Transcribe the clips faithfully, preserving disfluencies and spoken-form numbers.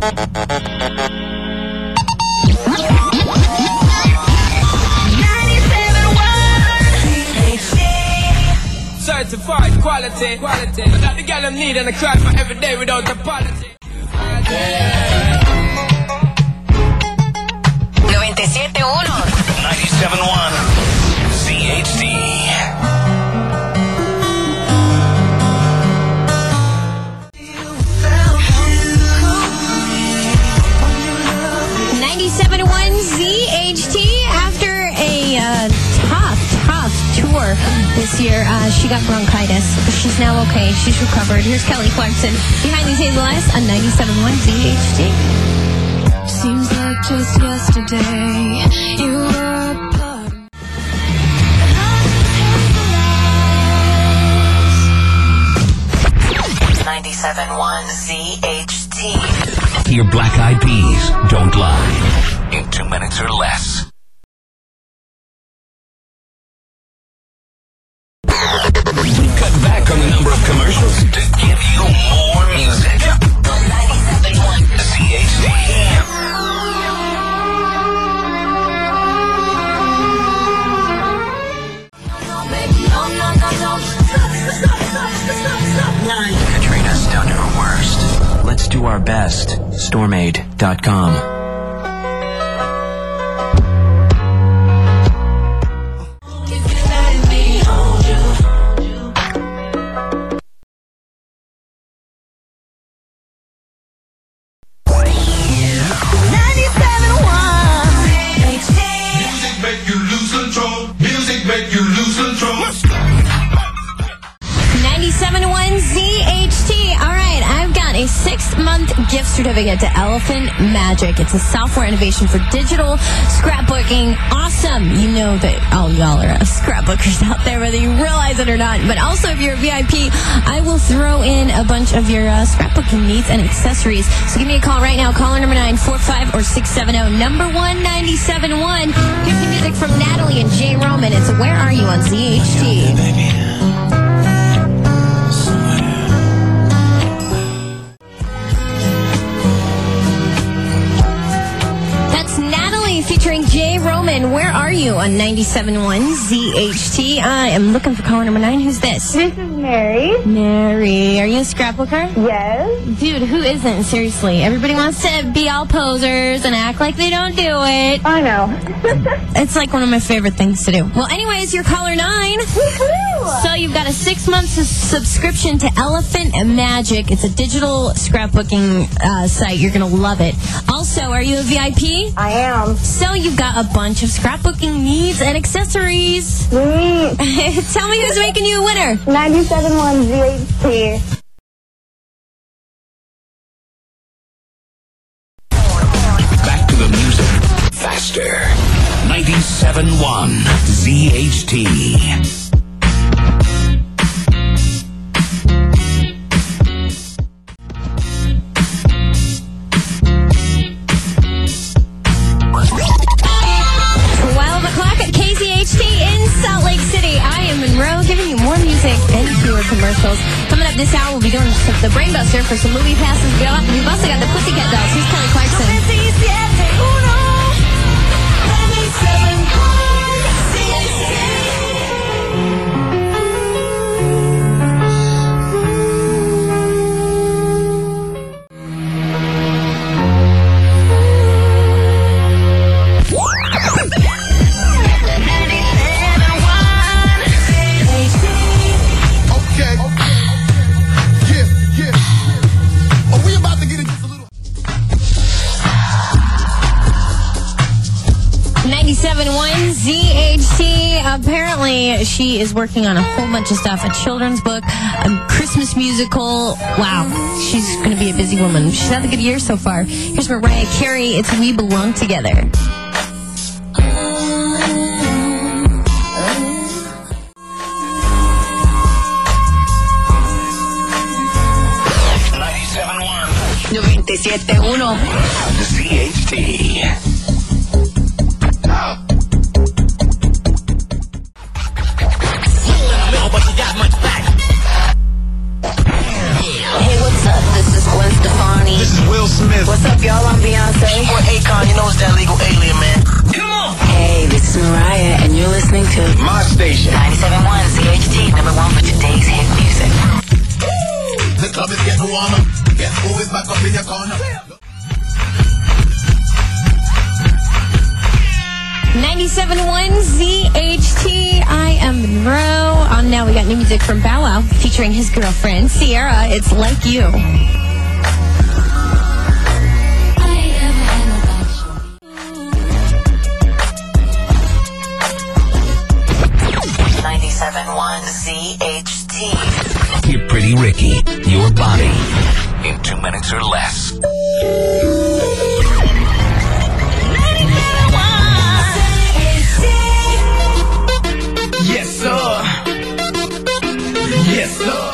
Certified quality, quality. Without the girl I need and I cry for every day without apology. ninety-siete uno ninety-seven one Z H D. ninety-seven one Z H T. After a uh, tough, tough tour this year, uh, she got bronchitis, but she's now okay. She's recovered. Here's Kelly Clarkson behind these hazel eyes on ninety-seven one Z H T. Seems like just yesterday you were a part of ninety-seven one Z H T. Your Black Eyed Peas don't lie in two minutes or less. We cut back on the number of commercials to give you more music. ninety-seven one Z H D. Katrina's done her worst. Let's do our best. Stormaid dot com. ninety-seven one Z H T. All right, I've got a six-month gift certificate to Elephant Magic. It's a software innovation for digital scrapbooking. Awesome. You know that all y'all are scrapbookers out there, whether you realize it or not. But also, if you're a V I P, I will throw in a bunch of your uh, scrapbooking needs and accessories. So give me a call right now. Caller number nine four five or six seven zero. Number one ninety-seven one. Here's the music from Natalie and Jay Roman. It's Where Are You on Z H T. Featuring Jay Roman, Where Are You on ninety-seven point one Z H T. I am looking for caller number nine. Who's this? This is Mary. Mary. Are you a scrapbooker? Yes. Dude, who isn't? Seriously. Everybody wants to be all posers and act like they don't do it. I know. It's like one of my favorite things to do. Well, anyways, you're caller nine. Woohoo! So you've got a six-month subscription to Elephant Magic. It's a digital scrapbooking uh, site. You're going to love it. Also, are you a V I P? I am. So you've got a bunch of scrapbooking needs and accessories. Sweet. Tell me who's making you a winner. ninety-seven point one Z H T. Back to the music. Faster. ninety-seven point one Z H T. Commercials. Coming up this hour, we'll be doing the Brainbuster for some movie passes. We've also got the Pussycat Dolls. Here's Kelly Clarkson. ninety-seven point one Z H T. Apparently, she is working on a whole bunch of stuff. A children's book, a Christmas musical. Wow. She's going to be a busy woman. She's had a good year so far. Here's Mariah Carey. It's We Belong Together. ninety-siete uno Z H T. Hey, what's up? This is Gwen Stefani. This is Will Smith. What's up, y'all? I'm Beyonce. Or Akon, you know it's that legal alien, man. Come on! Hey, this is Mariah, and you're listening to My station. ninety-seven point one Z H T, number one for today's hit music. The club is getting warmer. Guess who is back up in your corner? ninety-seven point one Z H T. I am Monroe. On now, we got new music from Bow Wow featuring his girlfriend, Sierra. It's Like You. ninety-seven point one Z H T. You're Pretty Ricky. Your body. In two minutes or less. Yes, sir. Yes, sir.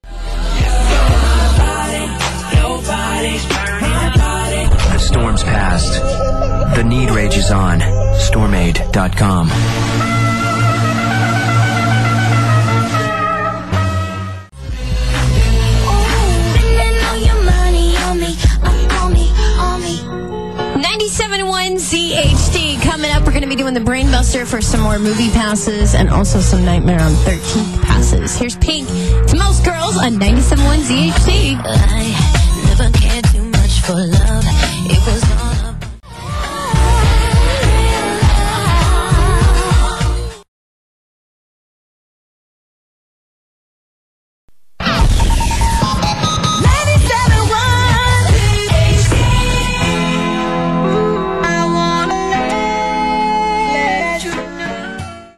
The storm's past. The need rages on. Stormaid dot com. ninety-seven point one Z H T. Coming up, we're going to be doing the Brainbuster for some more movie passes and also some Nightmare on thirteenth passes. Here's Pink to Most Girls on ninety-seven point one Z H T. I never cared too much for love.